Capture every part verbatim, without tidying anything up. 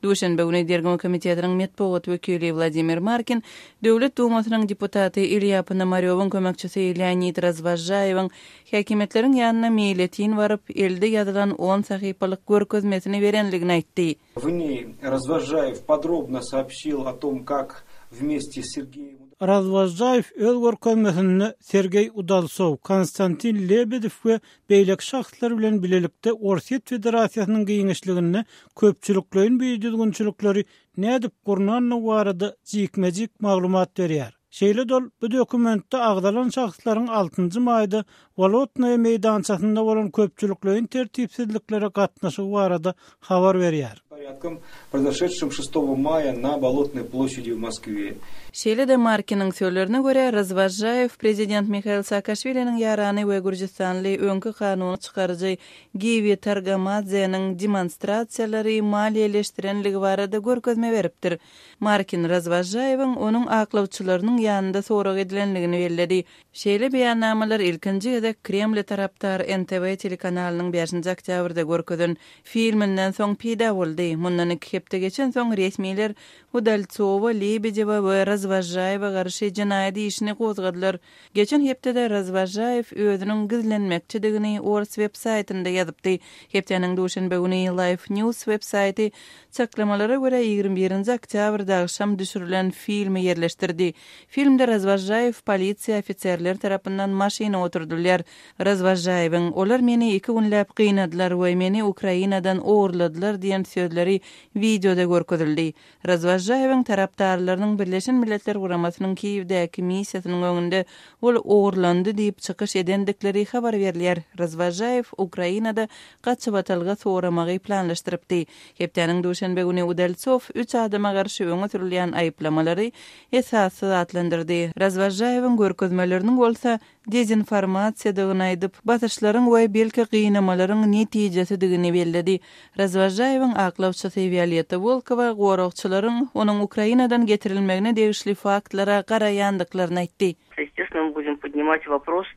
Duşanbe güni Dergim komitetining metbuat wekili Vladimir Markin, Döwlet Dumasynyň deputaty Ilya Ponomaryowyň kömekçisi Leonid Razvazhayewiň häkimetleriň ýanyna meýletin baryp elde ýazylan on sahypalyk görkezmesini berenligini aýtdy. В ней Развозжаев подробно сообщил о том, как вместе с Сергеем Razvazhayev öl görkezmesini Sergey Udaltsov, Konstantin Lebedev we beýlek şahslar bilen bilelikde Orset Federasiýasynyň giňişligini köpçüliklerin beýdilgünçülikleri nädip gurnanly barada jikmejik maglumat berýär. Şeýle dol bu dokumentde agdalan şahslaryň altynjy maýda Volotnoy meýdançasynda bolan köpçüliklerin tertipsizliklere gatnaşygy barada habar berýär. Порядком, произошедшим шестого мая на Болотной площади в Москве. Şeýle de Markining söýlerine görä Razvazhayev prezident Mikhail Saakashvilining ýarany we Gürjistanly öňkü kanuny çykarjy Givi Targamadze'niň demonstrasiýalary maliýeleşdirenligi barada görkezme beripdir. Markin Razvazhayewiň onuň aklawçylarynyň ýanynda sorag edilenligini bellädi. Şeýle beýannamalar ilkinji gezek Kreml tarapdar N T V telekanalynyň beşinji oktýabrda görkezen filminden soň pida boldy. Mundan iki hepde geçen soň resmiler Udaltsowa, Lebedewa we Razvazhayewa garşy jinaýat işini gozgadylar. Geçen hepde Razvazhayew özüniň gizlenmekçidigini Ors web saytynda ýazypdy. Hepdeňiň duşanbe güni Live News web saýty çaklamalara görä ýygrimi birinji oktýabrda akşam düşürilen filmi ýerleşdirdi. Filmde Razvazhayew polisiýa ofitserleri tarapyndan maşyna oturdylýar. Razvazhayewiň "Olar meni iki günläp gynnadylar we meni Ukrainadan ogurladylar" diýen sözleri videoda görkezildi. Razvazhayewiň tarapdarlarynyň Birleşen Milletler Guramasynyň Kiýewdäki missiýasynyň öňünde ol ogurlandy diýip çykyş edendikleri habar berilýär. Razvazhayew Ukrainada gaçyp atalga soramagy planlaşdyrypdy. Hepdeniň duşanbe güni Udaltsov üç adama garşy öňe sürilýän aýplamalary esasy atlandyrdy. Razvazhayewiň görkezmeleriniň bolsa dezinformasiýadygyny aýdyp, batyşlaryň we belki gynamalaryň netijesidigini belledi. Razvazhayewiň aklawçysy Violetta Volkova gorokçylaryň onuň Ukrainadan getirilmegine degişli faktlara garaýandyklaryny aýtdy. Естественно, мы будем поднимать вопрос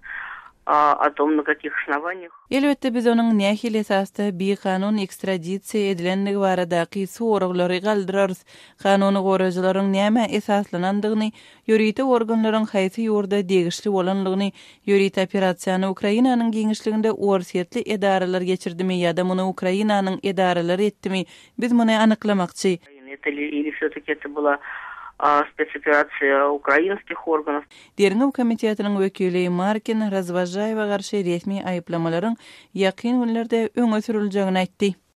о том, на каких основаниях. Elbette biz onuň nähil esasda bir kanun ekstradisiýa edilenligi baradaky soraglary galdyrarys. Kanuny goraýjylaryň näme esaslanandygyny, ýöriýte organlaryň haýsy ýurda degişli bolanlygyny, ýöriýte operasiýany Ukrainanyň giňişliginde orsiýetli edaralar geçirdimi ýa-da muny Ukrainanyň edaralary etdimi, biz muny anyklamakçy. Это ли или всё-таки это была спецоперация украинских органов. Dergim komitetining wekili Markin Razvazhayewa garşy resmi aýplamalaryň ýakyn günlerde öňe süriljegini aýtdy.